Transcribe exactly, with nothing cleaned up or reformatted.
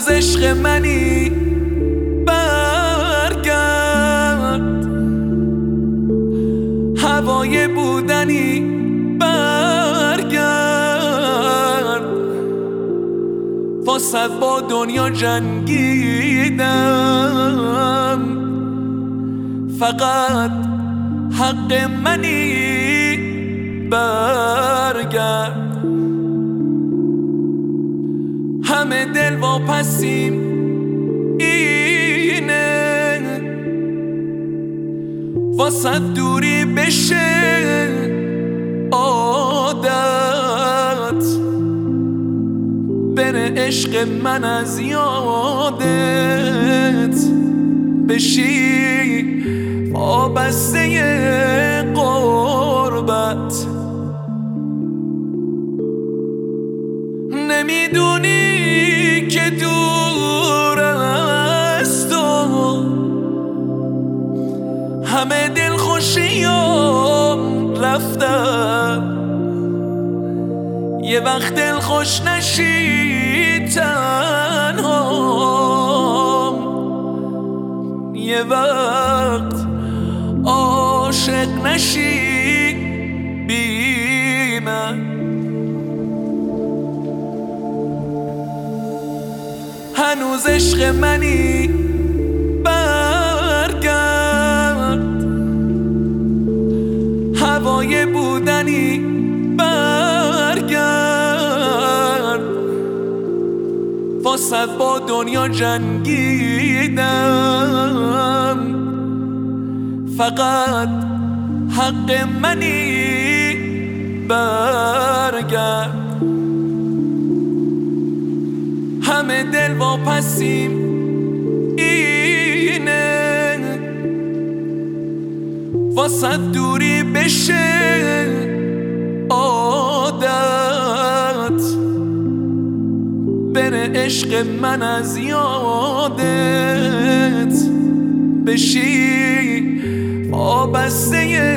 هنوز عشق منی برگرد، هوای بودنی برگرد، واسه با دنیا جنگیدم، فقط حق منی برگرد. همه دل واپسیم اینه، واسه دوری بشه عادت، بره عشق من از یادت، بشی وابسته غربت. نمیدونی که دور از تو همه دل خوشیام رفتن، یه وقت دل خوش نشی تنهام، یه وقت عاشق نشی بی من. هنوز عشق منی برگرد، هوای بودنی برگرد، واسه با دنیا جنگیدم، فقط حق منی برگرد. همه دل واپسیم اینه، واسه دوری بشه عادت، بره عشق من از یادت، بشی وابسته